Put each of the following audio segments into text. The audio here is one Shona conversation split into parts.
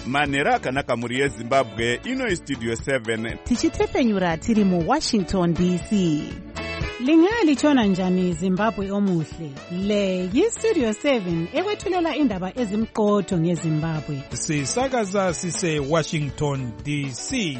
manhero akanaka mhuri yezimbabwe. Ino Studio 7 tichitepfenyura tiri muWashington DC. Lingalitshona njani Zimbabwe omuhle? Le yiStudio 7 ekwethulela indaba ezimqotho ngeZimbabwe. Sisakaza sise Washington DC.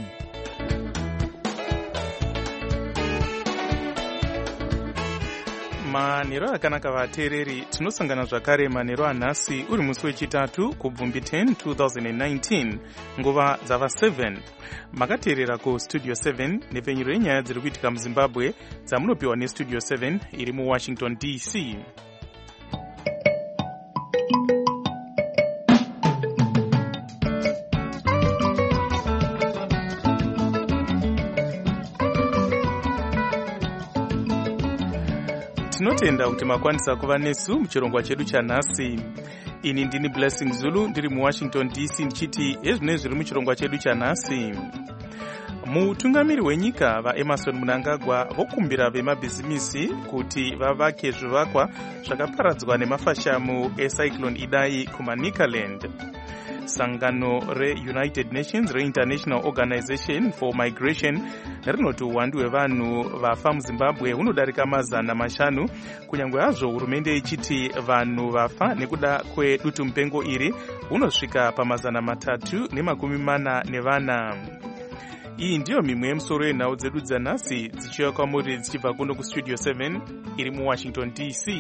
Manhero akanaka vateereri, tinosangana zvakare manhero anhasi uri musi wechitatu kubvumbi 10 2019 nguva dzava 7. Makateerera kuStudio 7 nepfenyuro yenyaya dziri kuitika muZimbabwe dzamunopiwa neStudio 7 iri muWashington DC. Tinotenda kuti makwanisa kuva nesu muchirongwa chedu chanhasi. Ini ndini Blessing Zulu ndiri muWashington DC ndichiti ezvino zviri muchirongwa chedu chanhasi. Mutungamiri wenyika vaEmmerson Mnangagwa vokumbira vemabhizimisi kuti vavake zvivakwa zvakaparadzwa nemafashamu eCyclone Idai kuManicaland. Sangano reUnited Nations reInternational Organization for Migration rinoti uwandu hwevanhu vafa muZimbabwe hunodarika 500, kunyange hazvo hurumende ichiti vanhu vafa nekuda kwedutu mupengo iri hunosvika pa340. Iyi ndiyo mimwe yemusoro yenhau dzedu dzanhasi dzichiuya kwamuri dzichibva kuno kuStudio 7 iri muWashington DC.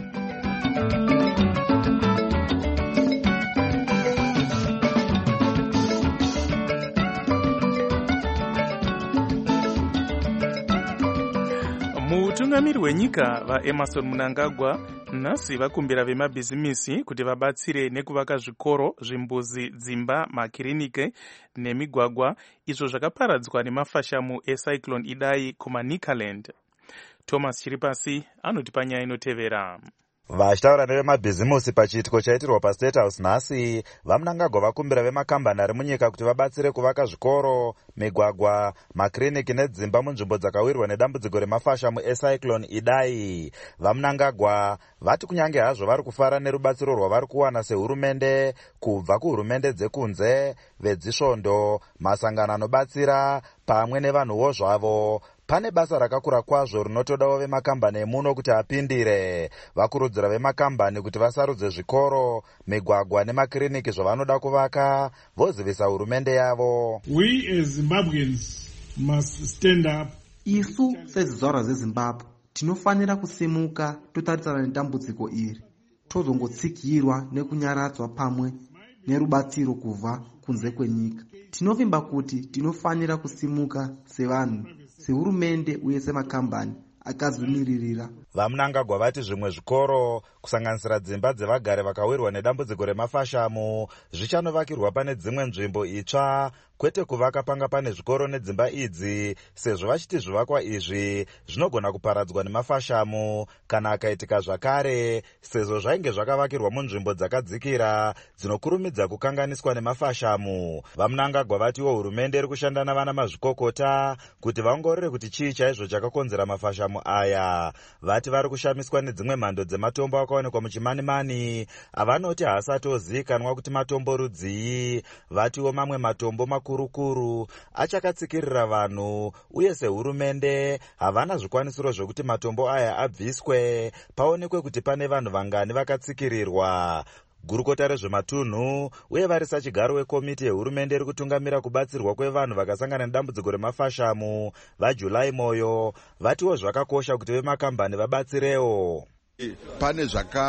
Mutungamiri wenyika vaEmmerson Mnangagwa nhasi vakumbira vemabhizimisi kuti vabatsire nekuvaka zvikoro, zvimbuzi, dzimba, makiriniki nemigwagwa izvo zvakaparadzwa nemafashamu eCyclone Idai kuManicaland. Thomas Chiripasi anotipa nyaya inotevera. Vachitaura nevemabhizimusi pachiitiko chaitirwa paState House nhasi, vaMnangagwa vakumbira vemakambani ari munyika kuti vabatsire kuvaka zvikoro, migwagwa, makiriniki nedzimba munzvimbo dzakawirwa nedambudziko remafashamu eCyclone Idai. VaMnangagwa vati kunyange hazvo vari kufara nerubatsiro rwavari kuwana sehurumende kubva kuhurumende dzekunze, vedzisvondo, masangano anobatsira pamwe nevanhuwo zvavo, pane basa rakakura kwazvo rinotodawo vemakambani emuno kuti apindire. Vakurudzira vemakambani kuti vasarudze zvikoro, migwagwa nemakiriniki zvavanoda kuvaka, vozivisa hurumende yavo. We as Zimbabweans must stand up. Isu sezizvarwa zeZimbabwe tinofanira kusimuka totarisana nedambudziko iri, tozongotsikirwa nekunyaradzwa pamwe nerubatsiro kubva kunze kwenyika. Tinovimba kuti tinofanira kusimuka sevanhu, sehurumende uye semakambani akazvimiririra. VaMnangagwa vati zvimwe zvikoro, kusanganisira dzimba dzevagare vakawirwa nedambudziko remafashamu, zvichanovakirwa pane dzimwe nzvimbo itsva, kwete kuvaka panga pane zvikoro nedzimba idzi, sezvo vachiti zvivakwa izvi zvinogona kuparadzwa nemafashamu kana akaitika zvakare, sezvo zvainge zvakavakirwa munzvimbo dzakadzikira dzinokurumidza kukanganiswa nemafashamu. VaMnangagwa vatiwo hurumende iri kushanda navana mazvikokota kuti vaongorore kuti chii chaizvo chakakonzera mafashamu aya. Vati vari kushamiswa nedzimwe mhando dzematombo akaonekwa muchimanimani avanoti haasati ozivikanwa kuti matombo rudzii. Vatiwo mamwe matombo makurukuru achakatsikirira vanhu, uye sehurumende havana zvikwanisiro zvokuti matombo aya abviswe paonekwe kuti pane vanhu vangani vakatsikirirwa. Gurukota rezvematunhu uye varisa chigaro wekomiti yehurumende iri kutungamira kubatsirwa kwevanhu vakasangana nedambudziko remafashamu vaJulai Moyo vatiwo zvakakosha kuti vemakambani vabatsirewo. Pane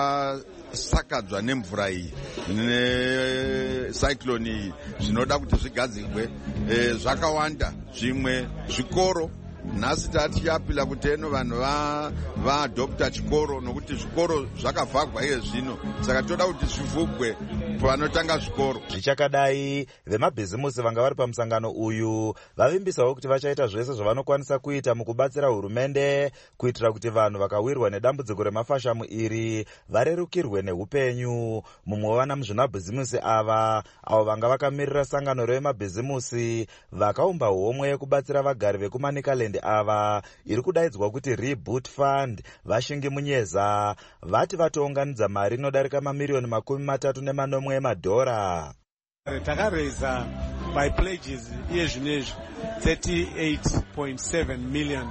zvakasakadzwa nemvura iyi necyclone iyi zvinoda kuti zvigadzirwe zvakawanda. Zvimwe zvikoro nhasi tatichapila kuti eno vanhu vaadopta chikoro nokuti zvikoro zvakavhagwa iye zvino, saka toda kuti zvivhugwe panotanga zvikoro. Zvichakadai, vemabhizimusi vanga vari pamusangano uyu vavimbisawo kuti vachaita zvese zvavanokwanisa kuita mukubatsira hurumende kuitira kuti vanhu vakawirwa nedambudziko remafashamu iri varerukirwe neupenyu. Mumwe wevana muzvinabhizimusi ava avo vanga vakamirira sangano revemabhizimusi vakaumba homwe yekubatsira vagari vekuManicaland ava iri kudaidzwa kuti Reboot Fund, Vashingi Munyeza, vati vatounganidza mari inodarika mamiliyoni $30 emadhora. Takaraisa by pledges iye zvinezvi 38.7 million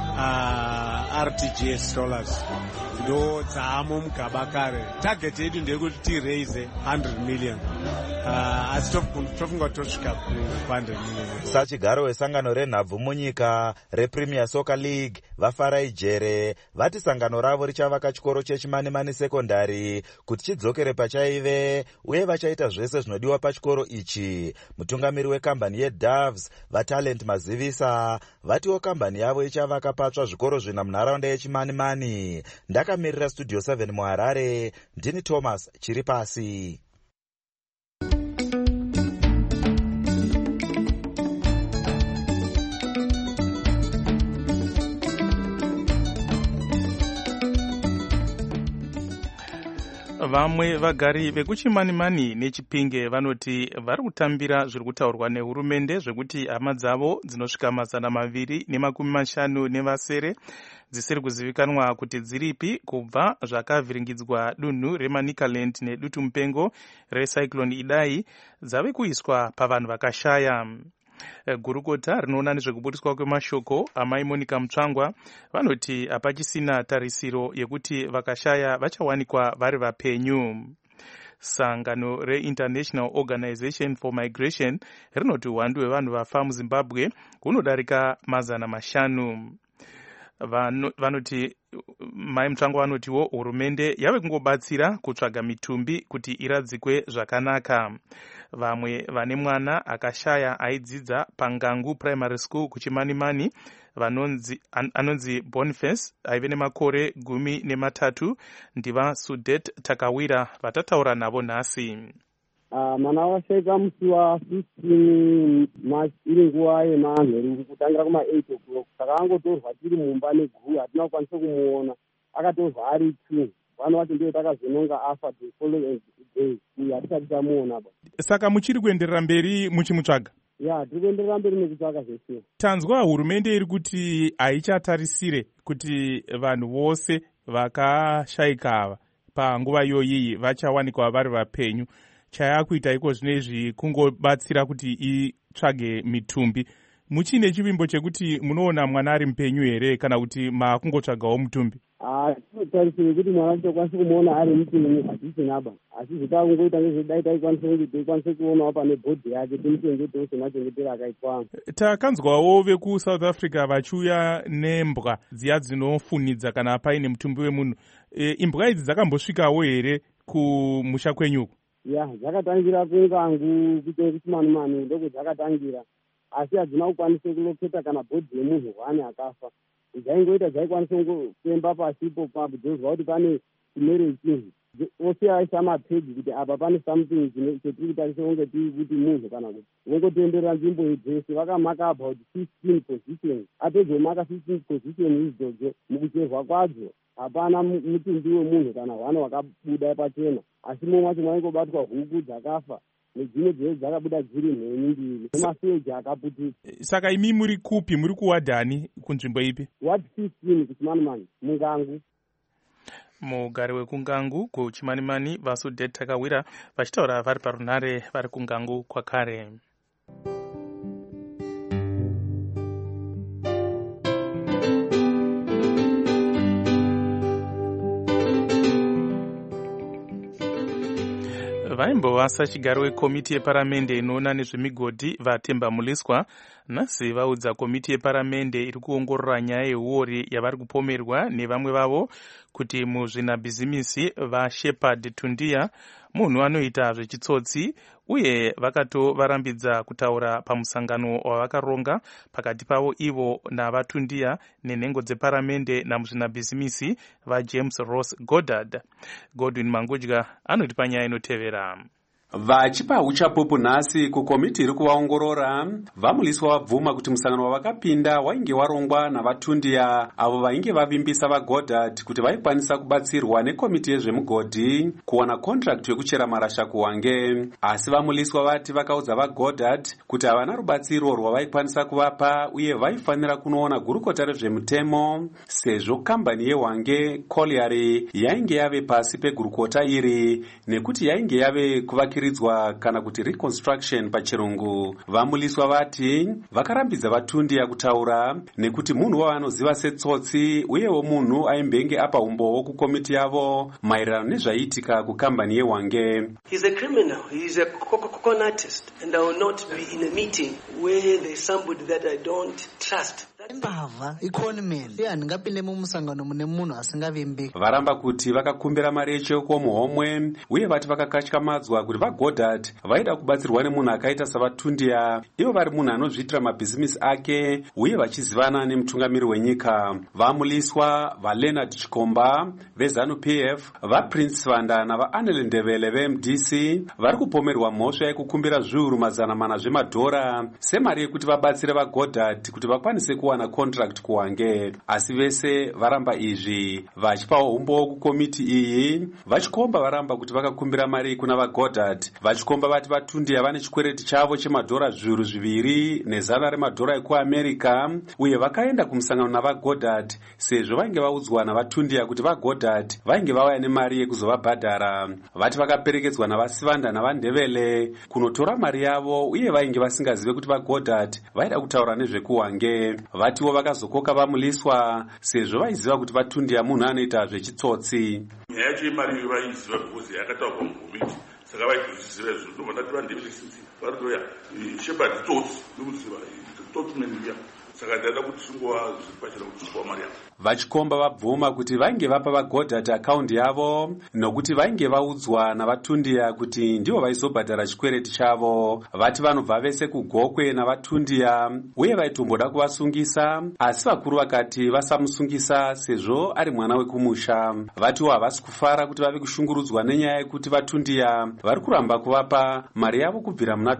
RTGS dollars ndo dzaamo mugaba kare. Target yedu ndeyekuti tiraise 100 million asi tofunga kuti tosvika ku 100 million. Sachigaro wesangano renhabvu munyika rePremier Soccer League vafarai jere vati sangano ravo richavaka chikoro chechimanimani sekondari kuti chidzokere pachaive uye vachaita zvese zvinodiwa pachikoro ichi. Mutungamiri wekambani yeDoves vaTalent Mazivisa vatiwo kambani yavo ichavaka patsva zvikoro zvina munharaunda yechimanimani. Ndakamirira Studio 7 muHarare, ndini Thomas Chiripasi. Vamwe vagari vekuchimanimani neChipinge vanoti vari kutambira zviri kutaurwa nehurumende zvekuti hama dzavo dzinosvika 250 nevasere dzisiri kuzivikanwa kuti dziripi kubva zvakavhiringidzwa dunhu reManicaland nedutu mupengo reCyclone Idai dzave kuiswa pavanhu vakashaya. Gurukota rinoona nezvekubudiswa kwemashoko amai Monica Mutsvangwa vanoti hapachisina tarisiro yekuti vakashaya vachawanikwa vari vapenyu. Sangano reInternational Organization for Migration rinoti uwandu hwevanhu vafa muZimbabwe hunodarika 500. Vanoti mai Mutsvangwa vanotiwo hurumende yave kungobatsira kutsvaga mitumbi kuti iradzikwe zvakanaka. Vamwe vane mwana akashaya aidzidza paNgangu Primary School kuchimanimani anonzi Boniface aive nemakore 13 ndiva Sudet Takawira vatataura navo nhasi. Mwana washaika musi wa15 March iri nguva yemanheru kutangira kuma8 o'clock. Saka angotorwa tiri mumba neguru hatina kukwanisa kumuona. Akatorwa ari 2. Vanhu vacho ndiyo takazononga afa the following day. Uye hatisati tamuona ba. Saka muchiri kuenderera mberi muchimutsvaga? Ya, tiri kuenderera mberi nekutsvaga zvese. Tanzwa hurumende iri kuti haichatarisire kuti vanhu vose vakashayika ava panguva iyoyi vachawanikwa vari vapenyu. Chayakuita iko zvinezvi kungobatsira kuti itsvage mitumbi. Muchine chivimbo chekuti munoona mwana ari mupenyu here kana kuti makungotsvagawo mutumbi? Tinotarisira kuti mwana tokwanisa kumuona ari mupenyu hatisina ba. Asi zvitakungoita ngezvedai taikwanisa kuti tikwanise kuonawo pane bhodhi yake timuchengetewo semachengetero akaitwa. Takanzwawo vekuSouth Africa vachiuya nembwa dziya dzinofunidza kana paine mutumbi wemunhu. Imbwa idzi dzakambosvikawo here kumusha kwenyuko? Ya, dzakatangira kuNgangu kuite kuchimanimani ndoko dzakatangira. Asi hadzina kukwanisa kuloketa kana bhodhi yemunhu wane akafa. Dzaingoita dzaikwanisa kuemba pasipo dzoziva kuti pane chimere chinhu. Ose aisa mapedhi kuti apa pane something chetiri kutarisa kunge tiri kuti munhu kana kuti vongotenderera nzvimbo dzese. Vakamaka about 15 positions. Apedzomaka 15 position idzodzo mukucherwa kwadzo hapana mutumbi wemunhu kana hwana wakabuda pachena. Asi mumwe wacho mwaingobatwa huku dzakafa nedzimwe dzese dzakabuda dziri mhenyu mbiri nemaseji akaputika. Saka imi muri kupi? Muri kuwadhani kunzvimbo ipi? Ward 15 kuchimanimani muNgangu. Mugari wekungangu kuchimanimani vaSudet Takawira vachitaura vari parunhare vari kungangu kwakare. Vaimbovasa chigaro wekomiti yeparamende inoona nezvemigodhi vaTemba Muliswa nhasi vaudza komiti yeparamende iri kuongorora nyaya yeuori yavari kupomerwa nevamwe vavo kuti muzvinabhizimisi vaShepard Tundia munhu anoita zvechitsotsi uye vakatovarambidza kutaura pamusangano wavakaronga pakati pavo ivo navaTundia nenhengo dzeparamende namuzvinabhizimisi vaJames Ross Goddard. Godwin Mangudya anoti panyaya inotevera. Vachipa uchapupu nhasi kukomiti iri kuvaongorora, vaMuliswa vabvuma kuti musangano wavakapinda wainge warongwa navaTundia avo vainge vavimbisa vaGoddard kuti vaikwanisa kubatsirwa nekomiti yezvemugodhi kuwana contract yekuchera marasha kuwange. Asi vaMuliswa vati vakaudza vaGoddard kuti havana rubatsiro rwavaikwanisa kuvapa uye vaifanira kunoona gurukota rezvemutemo sezvo kambani yeHwange Colliery yainge yave pasi pegurukota iri nekuti yainge yave kuvakira kuakiridzwa kana kuti reconstruction pachirungu. Vamuliswa vati vakarambidza vatundia kutaura nekuti munhu wavanoziva setsotsi uyewo munhu aimbenge apa umbowo kukomiti yavo maererano nezvaiitika kukambani yeHwange. He's a criminal. He's a coconutist, and I will not be in a meeting where there's somebody that I don't trust. Varamba kuti vakakumbira mari yecheko muhomwe uye vati vakakatyamadzwa kuti vaGoddard vaida kubatsirwa nemunhu akaita savatundia, ivo vari munhu anozviitira mabhizimisi ake uye vachizivana nemutungamiri wenyika. Vamuliswa vaLeonard Chikomba veZANU-PF, vaPrince Vanda navaAnele Ndebele veMDC vari kupomerwa mhosva yekukumbira zviuru mazana mana zvemadhora semari yekuti vabatsire vaGoddard kuti vakwanise kuwana contract kuHwange. Asi vese varamba izvi, vachipawo umbo kukomiti iyi. Vachikomba varamba kuti vakakumbira mari kuna vaGoddard. Vachikomba vati vatundia vane chikwereti chavo chemadhora zviuru zviviri nezana remadhora ekuAmerica uye vakaenda kumusangano navaGoddard sezvo vainge vaudzwa navatundia kuti vaGoddard vainge vauya nemari yekuzovabhadhara. Vati vakaperekedzwa navaSivanda navaNdebele kunotora mari yavo uye vainge vasingazive kuti vaGoddard vaida kutaura nezvekuHwange. Vatiwo vakazokoka vamuliswa sezvo vaiziva kuti vatundia munhu anoita zvechitsotsi. Nyaya yacho yemari vaiziva kuti yakataurwa mukomiti, saka vaizviziva izvo. Ndobva ndati vaNdebele sinzi varitoya Shepherd tsotsi ndokuziva tsotsi mendiya, saka ndaida kuti zvingova zviri pachena kuti zvingova mari yavo. Vachikomba vabvuma kuti vainge vapa vaGoddard akaundi yavo nokuti vainge vaudzwa navatundia kuti ndivo vaizobhadhara chikwereti chavo. Vati vanobva vese kugokwe navatundia uye vaitomboda kuvasungisa, asi vakuru vakati vasamusungisa sezvo ari mwana wekumusha. Vatiwo havasi kufara kuti vave kushungurudzwa nenyaya yekuti vatundia vari kuramba kuvapa mari yavo kubvira muna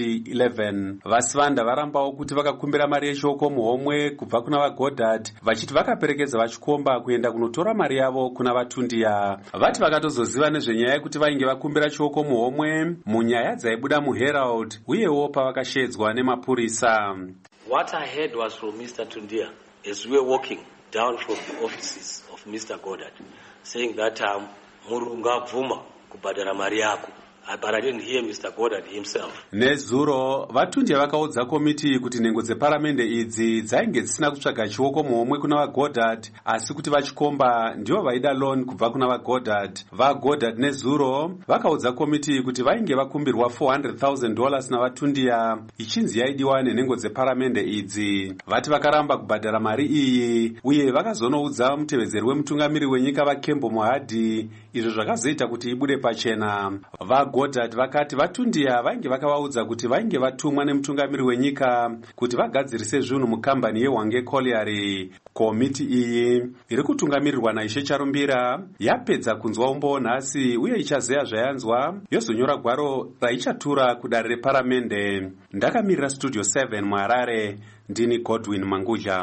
2011. VaSivanda varambawo kuti vakakumbira mari yeshoko muhomwe kubva kuna vaGoddard vachiti vakaperekedza Vachikomba kuenda kunotora mari yavo kuna vatundia. Vati vakatozoziva nezvenyaya yekuti vainge vakumbira choko muhomwe munyaya dzaibuda muHerald uyewo pavakashedzwa nemapurisa. What I heard was from Mr. Tundia as we were walking down from the offices of Mr. Goddard saying that Murungu abvuma kubhadhara mari yako. But I didn't hear Mr. Goddard himself. Nezuro vatundia vakaudza komiti kuti nhengo dzeparamende idzi dzainge dzisina kutsvaga chioko muhomwe kuna vaGoddard asi kuti Vachikomba ndivo vaida loan kubva kuna vaGoddard. VaGoddard nezuro vakaudza komiti kuti vainge vakumbirwa $400,000 navatundia ichinzi yaidiwa nenhengo dzeparamende idzi. Vati vakaramba kubhadhara mari iyi uye vakazonoudza mutevedzeri wemutungamiri wenyika vaKembo Mohadi, izvo zvakazoita kuti ibude pachena. VaGoddard vakati vatundia vainge vakavaudza kuti vainge vatumwa nemutungamiri wenyika kuti vagadzirise zvinhu mukambani yeHwange Colliery. Komiti iyi iri kutungamirirwa naIshe Charumbira yapedza kunzwa umbo nhasi uye ichazeya zvayanzwa yozonyora gwaro raichatura kudare reparamende. Ndakamirira Studio 7 muHarare, ndini Godwin Manguja.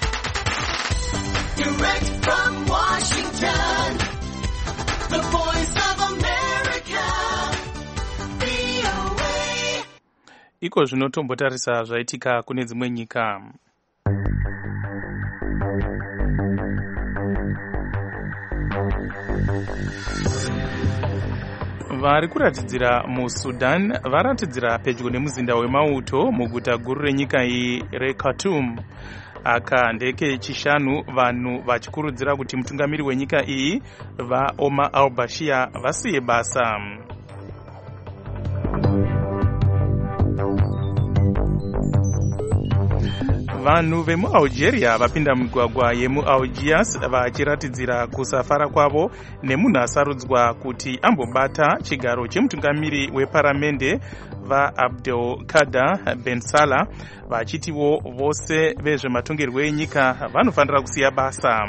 Direct from Washington, the voice of America. Iko zvinotombotarisa zvaitika kune dzimwe nyika. Vari kuratidzira muSudan varatidzira pedyo nemuzinda wemauto muguta guru renyika iyi reKhartoum. Aka ndeke chishanu vanhu vachikurudzira kuti mutungamiri wenyika iyi vaOmar al-Bashir vasiye basa. Vanhu vemuAlgeria vapinda migwagwa yemuAlgiers vachiratidzira kusafara kwavo nemunhu asarudzwa kuti ambobata chigaro chemutungamiri weparamende vaAbdelkader Ben Salah, vachitiwo vose vezvematongerwo enyika vanofanira kusiya basa.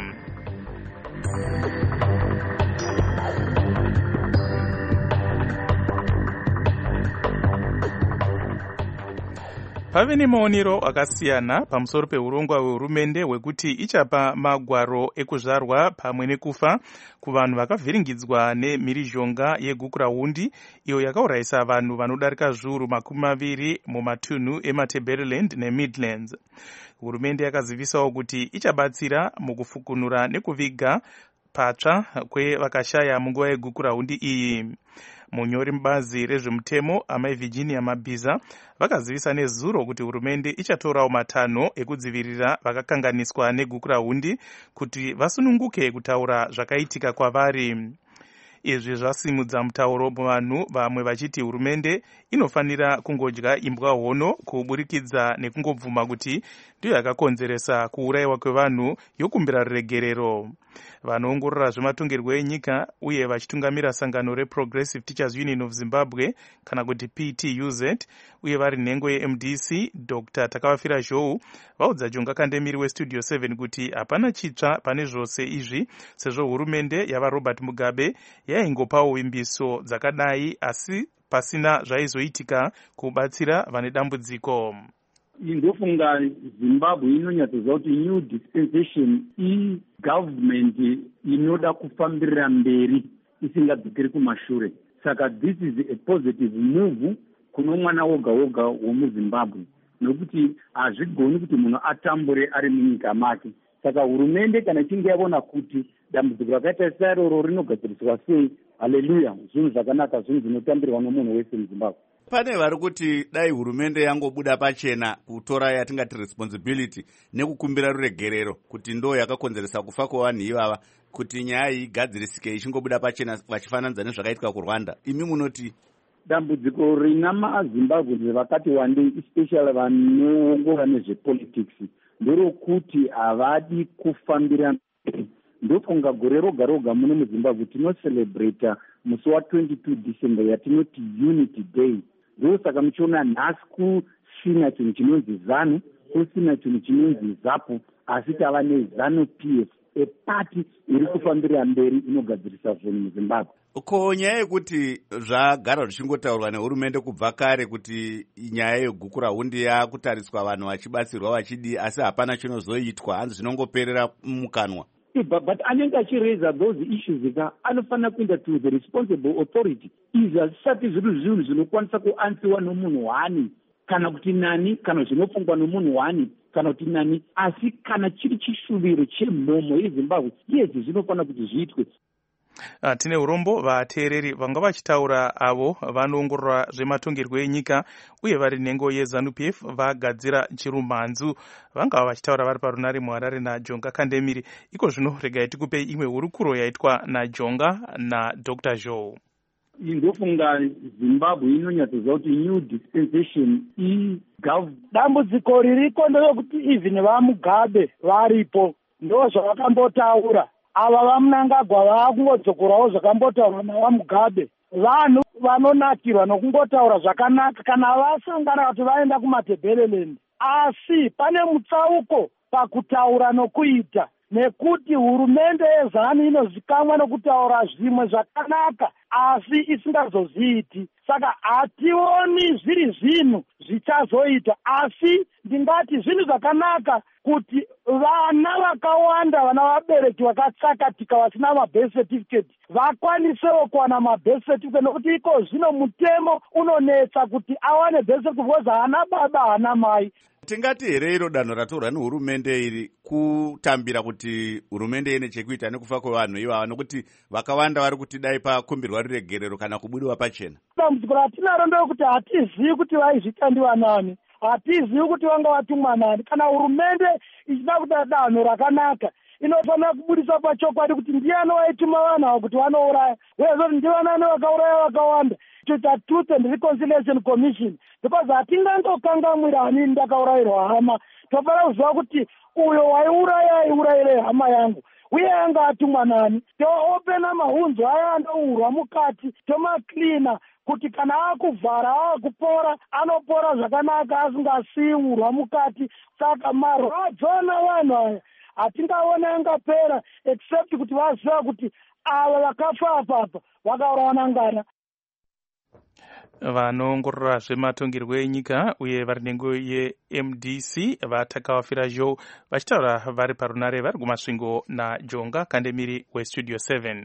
Pave nemaonero akasiyana pamusoro peurongwa hwehurumende hwekuti ichapa magwaro ekuzvarwa pamwe nekufa kuvanhu vakavhiringidzwa nemhirizhonga yegukurahundi iyo yakaurayisa vanhu vanodarika zviuru 20 mumatunhu eMatabeleland neMidlands. Hurumende yakazivisawo kuti ichabatsira mukufukunura nekuviga patsva kwevakashaya munguva yegukurahundi iyi. munyori mubazi rezvemutemo amai Virginia Mabhiza vakazivisa nezuro kuti hurumende ichatorawo matanho ekudzivirira vakakanganiswa neguku rahundi kuti vasununguke kutaura zvakaitika kwavari. Izvi zvasimudza mutauro muvanhu, vamwe vachiti hurumende inofanira kungodya imbwa hono kuburikidza nekungobvuma kuti ndiyo yakakonzeresa kuurayiwa kwevanhu yokumbira ruregerero. Vanoongorora zvematongerwo enyika uye vachitungamira sangano reProgressive Teachers Union of Zimbabwe kana kuti PTUZ uye vari nhengo yeMDC Dr. Takavafira Zhou vaudza Jonga Kandemiri weStudio 7 kuti hapana chitsva pane zvose izvi sezvo hurumende yava Robert Mugabe yaingopawo vimbiso dzakadai asi pasina zvaizoitika kubatsira vane dambudziko. Ndofunga Zimbabwe inonyatsoziva kuti new dispensation government inoda kufambirira mberi isingadzokeri kumashure. Saka this is a positive move kuno mwana woga woga womuZimbabwe, nokuti hazvigoni kuti munhu atambure ari munyika make. Saka hurumende kana ichinge yavona kuti dambudziko rakaita saroro rinogadziriswa sei, haleluya, zvinhu zvakanaka, zvinhu zvinotambirwa nomunhu wese muZimbabwe. Pane vari kuti dai hurumende yangobuda pachena kutora yatingati responsibility nekukumbira ruregerero kuti ndo yakakonzeresa kufa kwevanhu ivava, kuti nyaya iyi igadzirisike ichingobuda pachena vachifananidza nezvakaitika kuRwanda. Imi munoti dambudziko rina maZimbabwe vakati wandei, especially vanoongora nezvepolitics, nderokuti havadi kufambira. Ndofunga gore roga roga muno muZimbabwe tinocelebrata musi wa22 December yatinoti Unity Day. Ndosaka muchiona nhasi kusina chinhu chinonzi ZANU, kusina chinhu chinonzi ZAPU, asi tava neZANU PF, epati iri kufambirira mberi inogadzirisa zvinhu muZimbabwe. Ko nyaya yekuti zvagara zvichingotaurwa nehurumende kubva kare kuti nyaya yeguku rahundi yakutariswa vanhu vachibatsirwa vachidi, asi hapana chinozoitwa, hanzi zvinongoperera mukanwa. But anenge achiraise those issues anofanira kuenda to the responsible authority. Izvi hazvisati zviri zvinhu zvinokwanisa kuansiwa nomunhu wani, kana kuti nani, kana zvinofungwa nomunhu wani, kana kuti nani, asi kana chiri chishuviro chemhomho yeZimbabwe, izvi zvinofanira kuti zviitwe. Tine urombo vateereri vanga vachitaura avo vanoongorora zvematongerwo enyika uye vari nhengo yeZANU-PF vagadzira chirumhanzu, vanga vachitaura vari parunare muHarare naJonga Kandemiri. Iko zvino regai tikupe imwe hurukuro yaitwa naJonga naDr. Zhou. Ndofunga Zimbabwe inonyatsoziva kuti new dispensation dambudziko ririko nderokuti even vaMugabe varipo ndo zvavakambotaura. Ava vaMnangagwa vaakungodzokorawo zvakambotaurwa navaMugabe. Vanhu vanonakirwa nokungotaura zvakanaka kana vasangana kuti vaenda kumatebheleland, asi pane mutsauko pakutaura nokuita, nekuti hurumende yeZANU inozikamwa nokutaura zvimwe zvakanaka asi isingazozviiti. Saka hationi zviri zvinhu zvichazoita, asi ndingati zvinhu zvakanaka kuti vana vakawanda, vana vabereki vakatsakatika vasina mabirth certificate vakwanisewo kuwana mabirth certificate, nokuti iko zvino mutemo unonetsa kuti awane birth certificate because hana baba hana mai. Tingati here iro danho ratorwa nehurumende iri kutambira kuti hurumende ine chekuita nekufa kwevanhu ivava, nokuti vakawanda vari kuti dai pakumbirwa ruregerero kana kubudiwa pachena. Dambudziko ratinaro nderokuti hatizivi kuti vaizvitandiwa nani, hatizivi kuti vanga vatumwa nani. Kana hurumende ichida kuita danho rakanaka, inofanira kubudisa pachokwadi kuti ndiani waituma vanhu ava kuti vanouraya, uye kuti ndivanani vakauraya vakawanda. Toita Truth and Reconciliation Commission, because hatingangokangamwira hani ndakaurayirwa hama. Tofanira kuziva kuti uyo waiuraya aiurayire hama yangu, uye anga atumwa nani. Toopena mahunzo aya anourwa mukati, tomaklina kuti kana akuvhara akupora anopora zvakanaka asingasiyi urwa mukati. Saka marwadzo navanhu aya hatingaona angapera except kuti vaziva kuti ava vakafa apapa vakaurawa nangana. Vanoongorora zvematongerwo enyika uye vari nhengo yeMDC vaTakavafira Zhou vachitaura vari parunare vari kumasvingo naJonga Kandemiri weStudio 7.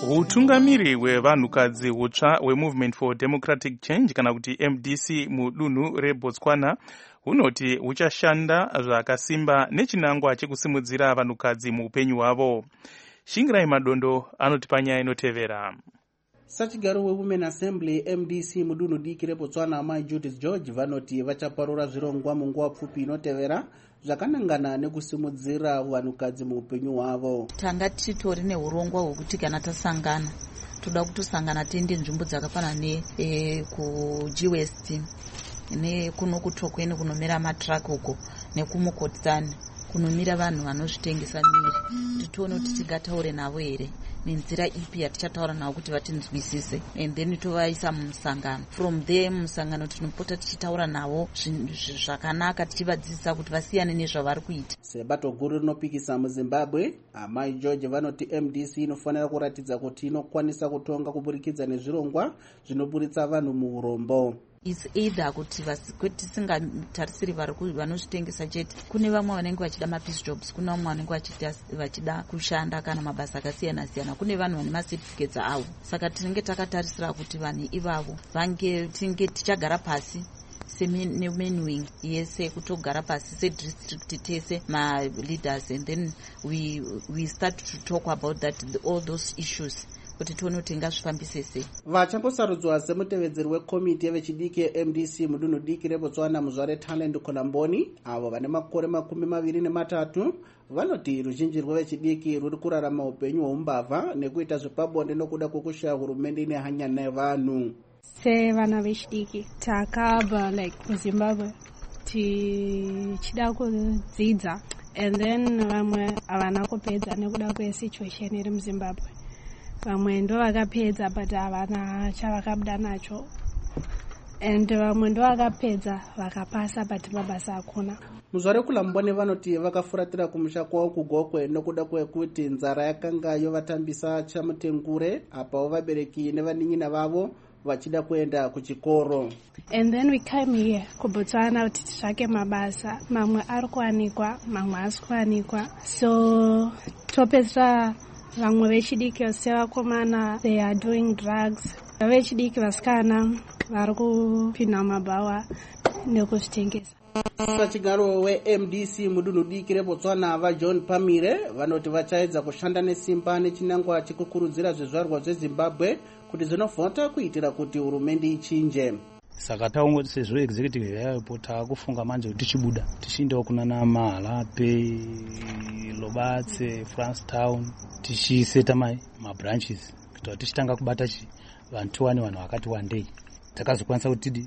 utungamiri hwevanhukadzi hutsva hwemovement for democratic change kana kuti MDC mudunhu rebotswana hunoti huchashanda zvakasimba nechinangwa chekusimudzira vanhukadzi muupenyu hwavo. Shingirai Madondo anoti panyaya inotevera. Sachigaro weWomen Assembly MDC mudunhu diki rebotswana amai Judith George vanoti vachaparura zvirongwa munguva pfupi inotevera zvakanangana nekusimudzira vanhukadzi muupenyu hwavo. Tanga titori neurongwa hwekuti kana tasangana toda kutosangana tiende nzvimbo dzakafanana kuG West nekuno kutokweni kunomira matrack uko nekumukotsani kunomira vanhu vanozvitengesa miri kuti tione kuti tingataure navo here nenzira ipi yaticataura navo kuti vatinzwisise and then tovaisa mumusangano. From there mumusangano tinopota tichitaura navo zvakanaka tichivadzidzisa kuti vasiyane nezvavari kuita. Sebato guru rinopikisa muZimbabwe amai George vanoti MDC inofanira kuratidza kuti inokwanisa kutonga kuburikidza nezvirongwa zvinoburitsa vanhu muurombo. It's either kuti tisingatarisiri vanozvitengesa chete. Kune vamwe vanenge vachida mapeace jobs, kune vamwe vanenge vachida kushanda kana mabasa akasiyana siyana, kune vanhu vane macertificates avo. Saka tinenge takatarisira kuti vanhu ivavo tinge tichagara pasi semenuing yese kutogara pasi sedistrict tese ma-leaders and then we start to talk about all those issues kuti tione kuti ngazvifambise sei. Vachambosarudzwa semutevedzeri wekomiti yevechidiki MDC mudunhu diki rebotswana muzvare Talent Kolamboni avo vane makore 23 vanoti ruzhinji rwevechidiki ruri kurarama upenyu hweumbavha nekuita zvepabonde nokuda kwekushaya hurumende ine hanya nevanhu. Sevana vechidiki takabva kuZimbabwe tichida kudzidza and then vamwe havana kupedza nekuda kwesituation iri muZimbabwe. Vamwe ndo vakapedza but havana chavakabuda nacho and vamwe ndo vakapedza vakapasa but mabasa akuna. Muzvare Kulambone vanoti vakafuratira kumusha kwavo kuGokwe nokuda kwekuti nzara yakanga yovatambisa chamutengure apawo vabereki nevanin'ina vavo vachida kuenda kuchikoro. And then we came here kuBotswana kuti titsvake mabasa, mamwe ari kuwanikwa mamwe asi kuwanikwa, so topedzera vamwe vechidiki sevakomana they are doing drugs, vechidiki vasikana vari kupinda mabhawa nekuzvitengesa. Sachigaro weMDC mudunhu diki rebotswana vaJohn Pamire vanoti vachaedza kushanda nesimba nechinangwa chekukurudzira zvizvarwa zveZimbabwe kuti zinovhota kuitira kuti hurumende ichinje. Saka taungoti sezvo executive yapo taakufunga manje kuti tichibuda tichiendawo kunana Mahalape, Lobatse, Francetown tichiseta mabranches kuti tichitanga kubata vanhu 2 vanhu vakati wandei takazokwanisa kuti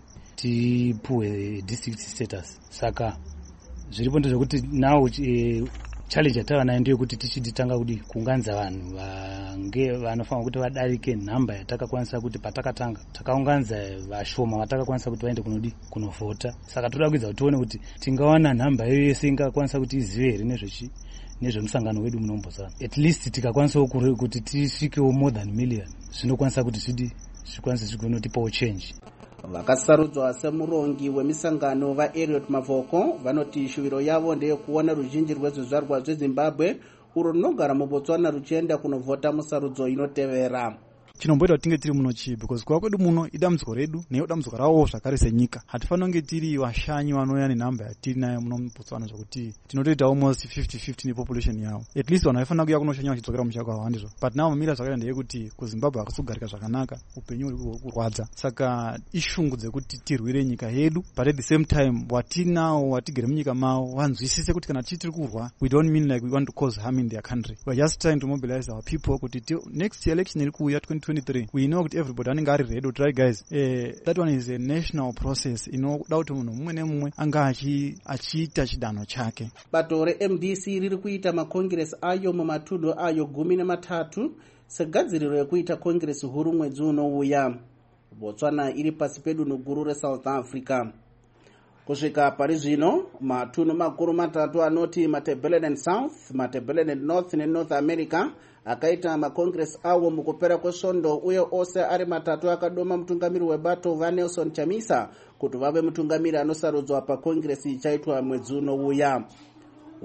tipuwe district status. Saka zviripo ndezvekuti now challenge yatava nayo ndeyekuti tichitanga kuti kuunganidza vanhu vanofanira kuti vadarike nhamba yatakakwanisa kuti patakatanga takaunganidza vashoma vatakakwanisa kuti vaende kunovhota. Saka toda kuedza kuti tione kuti tingawana nhamba iyo yese ingakwanisa kuti izive here nezvemusangano wedu munoMbotswana. At least tikakwanisawo kuti tisvikewo more than million zvinokwanisa kuti zvikwanise zvinotipawo change. Vakasarudzwa semurongi wemisangano vaEriot Mavoko vanoti shuviro yavo ndeyekuona ruzhinji rwezvizvarwa zveZimbabwe uro runogara muBotswana ruchienda kunovhota musarudzo inotevera. Chinomboita kuti tinge tiri muno chii because kuva kwedu muno idambudziko redu neyo dambudziko ravo zvakare senyika. Hatifanira kunge tiri vashanyi vanouya nenhamba yatiri nayo muno muBotswana zvokuti tinotoita almost 50-50 nepopulation yavo. At least vanhu vaifanira kuuya kunoshanya vachidzokera mumusha kwavo handizvo. But now mamira zvakaita ndeyekuti kuZimbabwe hakusi kugarika zvakanaka, upenyu huri kurwadza. Saka ishungu dzekuti tirwire nyika yedu but at the same time watinawo watigere munyika mavo vanzwisise kuti kana tiri kurwa we don't mean like we want to cause harm in their country. We are just trying to mobilize our people kuti next election iri kuuya 2023 we know kuti everybody anenge ari ready to try guys. That one is a national process inoda kuti munhu mumwe nemumwe anga achiita chidanho chake. Bato reMDC riri kuita makongresi ayo mumatunhu ayo 13 segadziriro yekuita kongresi huru mwedzi unouya. Botswana iri pasi pedunhu guru reSouth Africa. Kusvika pari zvino matunhu makuru 3 anoti Matabeleland South, Matabeleland North neNorth America akaita makongresi awo mukupera kwesvondo uye ose ari 3 akadoma mutungamiri webato vaNelson Chamisa kuti vave mutungamiri anosarudzwa pakongresi ichaitwa mwedzi unouya.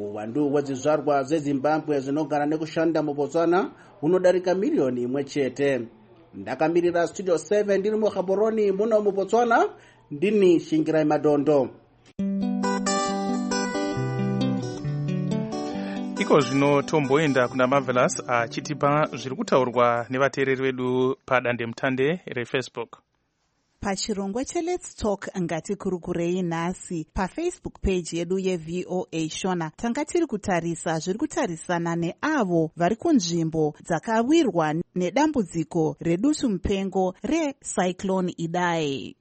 uwandu hwezvizvarwa zvezimbabwe zvinogara nekushanda mubotswana hunodarika miliyoni 1 chete. Ndakamirira studio 7 ndiri muGaborone muno mubotswana, ndini Shingirai Madondo. Iko zvino tomboenda kuna Marvelous achitipa zviri kutaurwa nevateereri vedu padandemutande reFacebook. Pachirongwa cheLet's Talk ngatikurukurei nhasi paFacebook page yedu yeVOA Shona tanga tiri kutarisa zviri kutarisana neavo vari kunzvimbo dzakawirwa nedambudziko redutu mupengo reCyclone Idai.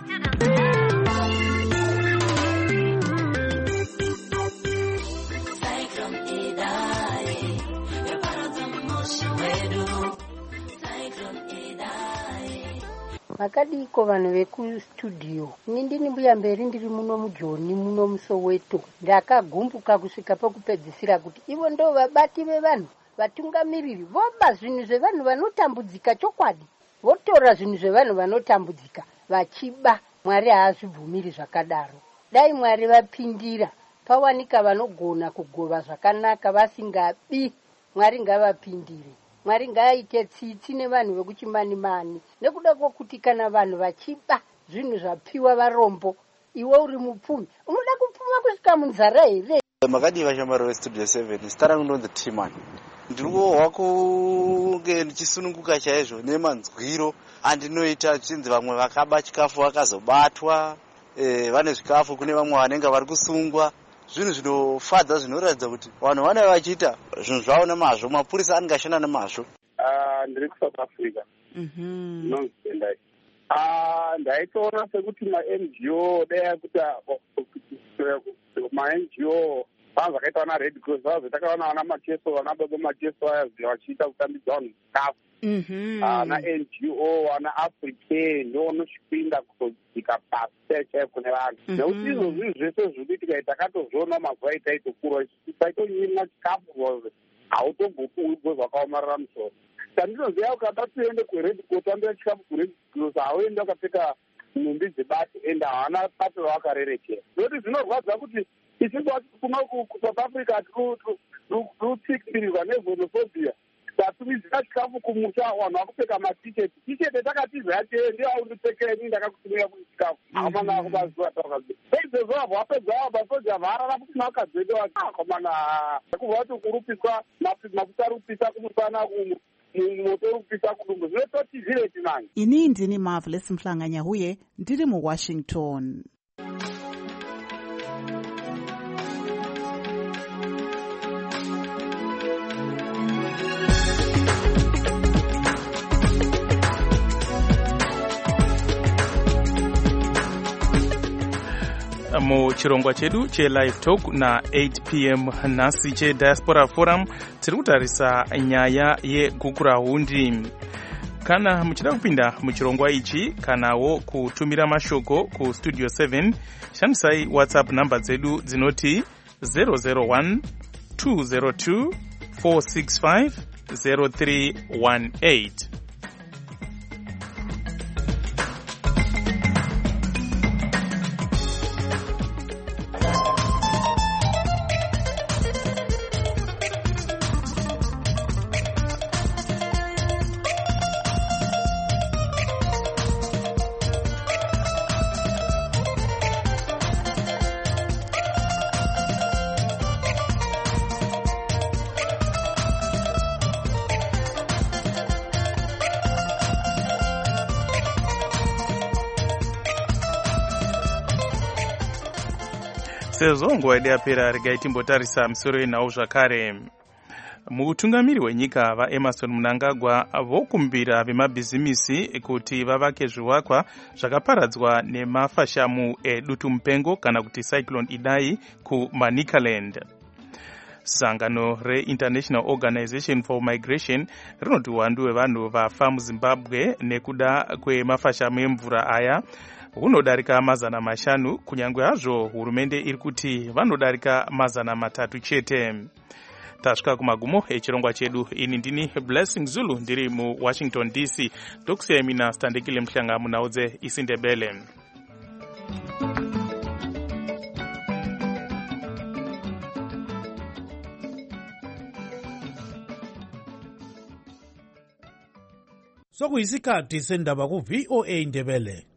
Makadiko vanhu vekustudio. Ndini mbuya mberi ndiri muno mujoni muno muSoweto. Ndakagumbuka kusvika pekupedzisira kuti ivo ndo vabati vevanhu, vatungamiriri voba zvinhu zvevanhu vanotambudzika chokwadi. Votora zvinhu zvevanhu vanotambudzika vachiba. Mwari haazvibvumiri zvakadaro. Dai Mwari vapindira pawanika vanogona kugova zvakanaka vasingabi, Mwari ngavapindire. Mwari ngaaite tsitsi nevanhu vekuchimani-mani. Nekuda kwokuti kana vanhu vachiba zvinhu zvapiwa varombo, iwe uri mupfumi, unoda kupfuma kusvika munzara here? Makadiva shamwari westudio 7, sitara kunonzi Timan. Ndiriwohwa kunge ndichisununguka chaizvo nemanzwiro andinoita chinzi vamwe vakaba chikafu vakazobatwa, vane zvikafu kune vamwe vanenge vari kusungwa. Zvinhu zvinofadza zvinoratidza kuti vanhu vane vachiita zvinhu zvavo nemazvo, mapurisa angashanda nemazvo. Ndiri kuSouth Africa. Nonzi Tendai. Ndaitoona sekuti ma-NGO dai kuti ma-NGO vanhu vakaita vana Red Cross vazotakaona vana Mateso, vana Baba Mateso aya vachiita kutambidza vanhu chikafu. Vana NGO, vana African ndo vanosvipinda kutodzika pasi chaipo kune vanhu. Nekuti izvo zvinhu zvese zvirikuitika takatozviona mazuva aitaitokura taitonyimwa chikafu hautombopuwi bwe zvakaomarara musoro. Tandinoziva ukada tuende kuRed Cross ambira chikafu kuRed Cross hauende wakapfeka nhumbi dzebati ende havana bati ravakarerekera. Nekuti zvinorwadza kuti ichingwakuma kuSouth Africa tirutsikirirwa nexenophobia. Tatumidzira chikafu kumusha vanhu vakupfeka matiketi. Tiketi takatiza yachee ndiye aundipfekera inini ndakakutumira kuti chikafu. Akomana akubaziva takazi. Izvezvo avo vapedza vasoja varara kuti vakadzenda vati akomana kubva kuti kurupiswa mafuta rupisa kumusana moto rupisa kudumbu. Zvinototi zvireti mani. Ini ndini Marvelous Mhlanganyahuye ndiri muWashington. Muchirongwa chedu cheLive Talk na 8 p.m. nhasi cheDiaspora Forum tiri kutarisa nyaya yegukurahundi. Kana muchida kupinda muchirongwa ichi kanawo kutumira mashoko ku Studio 7, shandisai WhatsApp namba dzedu dzinoti 001 202 465 0318. Sezvo nguva yedu yapera regai timbotarisa misoro yenhau zvakare. Mutungamiri wenyika vaEmmerson Mnangagwa vokumbira vemabhizimisi kuti vavake zvivakwa zvakaparadzwa nemafashamu edutu mupengo kana kuti Cyclone Idai kuManicaland. Sangano reInternational Organization for Migration rinoti uwandu hwevanhu vafa muZimbabwe nekuda kwemafashamu emvura aya hunodarika 500, kunyangwe hazvo hurumende iri kuti vanodarika 300 chete. Tasvika kumagumo echirongwa chedu. Ini ndini Blessing Zulu ndiri muWashington DC. Ndokusiyai mina Standekile Mhlanga munaudze isindebele. sokuyisikhathi sendaba ku-VOA Ndebele.